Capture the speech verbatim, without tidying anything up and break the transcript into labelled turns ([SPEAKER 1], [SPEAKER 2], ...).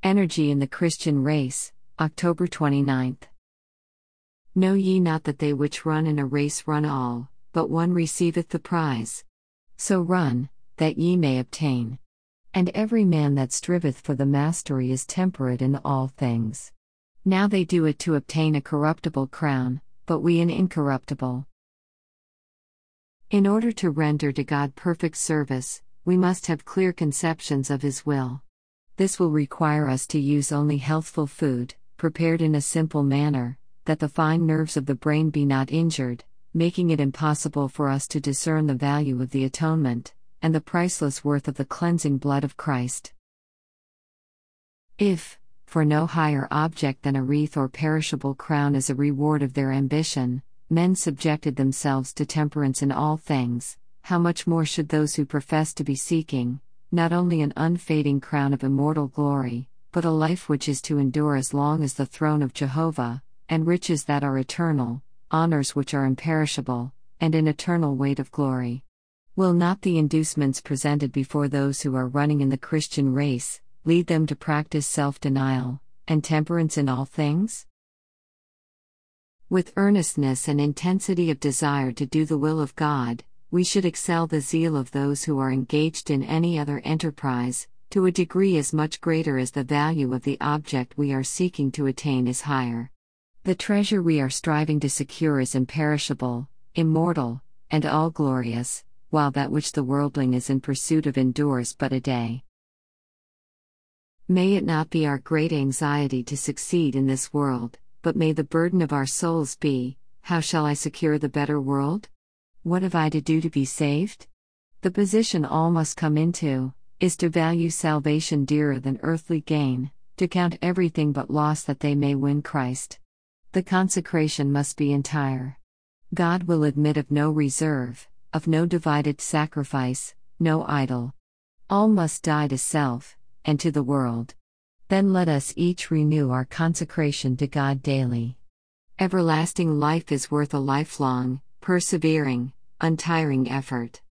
[SPEAKER 1] Energy in the Christian Race, October twenty-ninth. Know ye not that they which run in a race run all, but one receiveth the prize? So run, that ye may obtain. And every man that striveth for the mastery is temperate in all things. Now they do it to obtain a corruptible crown, but we an incorruptible. In order to render to God perfect service, we must have clear conceptions of His will. This will require us to use only healthful food, prepared in a simple manner, that the fine nerves of the brain be not injured, making it impossible for us to discern the value of the atonement, and the priceless worth of the cleansing blood of Christ. If, for no higher object than a wreath or perishable crown as a reward of their ambition, men subjected themselves to temperance in all things, how much more should those who profess to be seeking, not only an unfading crown of immortal glory, but a life which is to endure as long as the throne of Jehovah, and riches that are eternal, honors which are imperishable, and an eternal weight of glory. Will not the inducements presented before those who are running in the Christian race lead them to practice self-denial and temperance in all things? With earnestness and intensity of desire to do the will of God, we should excel the zeal of those who are engaged in any other enterprise, to a degree as much greater as the value of the object we are seeking to attain is higher. The treasure we are striving to secure is imperishable, immortal, and all-glorious, while that which the worldling is in pursuit of endures but a day. May it not be our great anxiety to succeed in this world, but may the burden of our souls be, how shall I secure the better world? What have I to do to be saved? The position all must come into, is to value salvation dearer than earthly gain, to count everything but loss that they may win Christ. The consecration must be entire. God will admit of no reserve, of no divided sacrifice, no idol. All must die to self, and to the world. Then let us each renew our consecration to God daily. Everlasting life is worth a lifelong, persevering, untiring effort.